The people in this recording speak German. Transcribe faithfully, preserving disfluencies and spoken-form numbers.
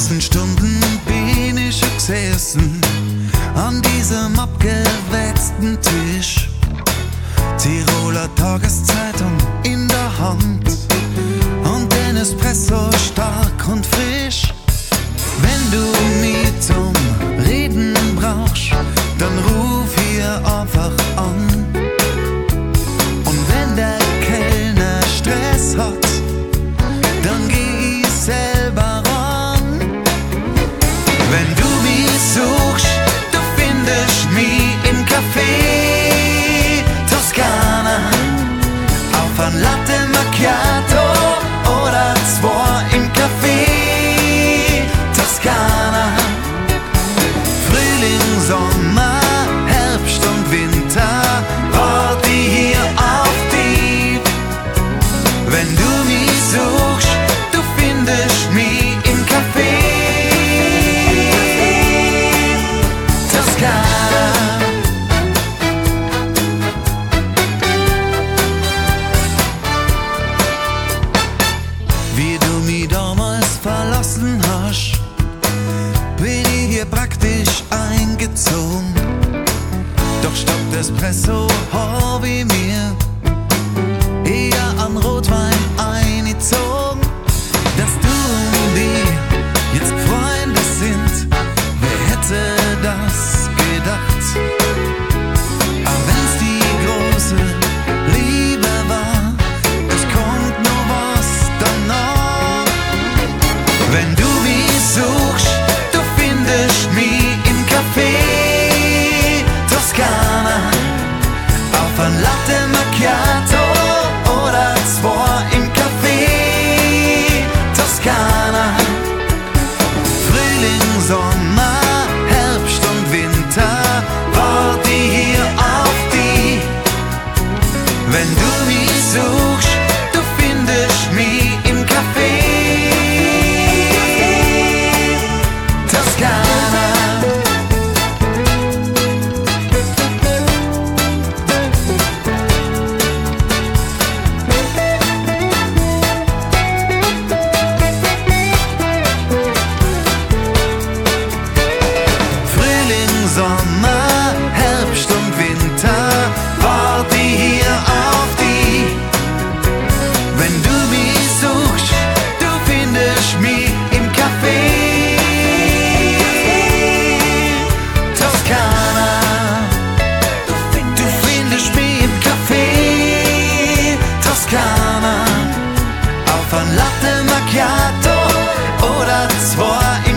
letzten Stunden bin ich gesessen an diesem abgewetzten Tisch, Tiroler Tageszeitung in der Hand und den Espresso stark und frisch. Wenn du mich zum Reden brauchst, dann ruf hier einfach an. Und wenn der Kellner Stress hat, dann geh ich selber ran. Wenn du mich suchst, du findest mich im Café Toskana, auf ein Latte Macchiato oder zwei im Café Toskana. Frühling, Sommer, Herbst und Winter, warte hier auf dich. Wenn du mich suchst, du findest mich im Café Toskana. Wie du mich damals verlassen hast, bin ich hier praktisch eingezogen. Doch statt Espresso hab ich mir eher an Rotwein eingezogen. Dass du und ich jetzt Freunde sind, wer hätte das gedacht? Aber wenn's die große Liebe war, es kommt noch was danach. Wenn du mich suchst, du findest mich im Café Toskana, auf ein Latte Macchiato oder zwei im Café Toskana. Frühling, Sommer, Herbst und Winter, warte hier auf dich. Wenn du mich suchst, du findest mich im Café Toskana. Frühling, Sommer, Herbst und Winter, warte hier auf dich. Wenn du mich suchst, du findest mich im Café Toskana. Du findest mich im Café Toskana, auf ein Latte Macchiato oder zwei